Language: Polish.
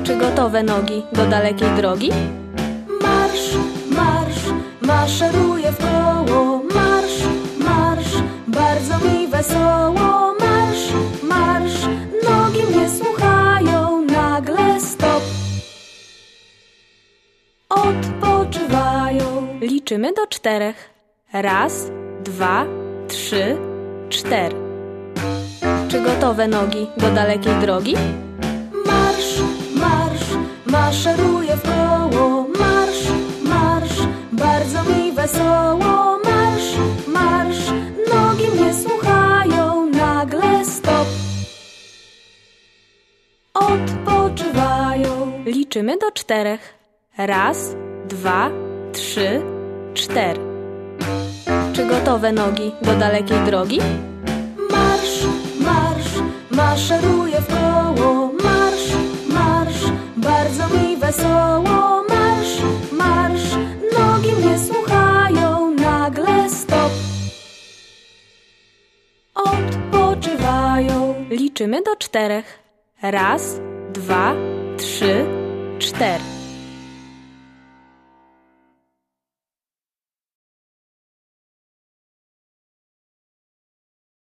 Czy gotowe nogi do dalekiej drogi? Marsz, marsz, maszeruję w koło. Marsz, marsz, bardzo mi wesoło. Marsz, marsz, nogi mnie słuchają. Nagle stop, odpoczywają. Liczymy do 4. 1, 2, 3, 4. Czy gotowe nogi do dalekiej drogi? Marsz, marsz, maszeruję w koło. Marsz, marsz, bardzo mi wesoło. Marsz, marsz, nogi mnie słuchają. Nagle stop, odpoczywają. Liczymy do 4. 1, 2, 3, 4. Czy gotowe nogi do dalekiej drogi? Marsz, marsz, maszeruję w koło. Marsz, marsz, bardzo mi wesoło. Marsz, marsz, nogi mnie słuchają. Nagle stop, odpoczywają. Liczymy do 4. 1, 2, 3, 4.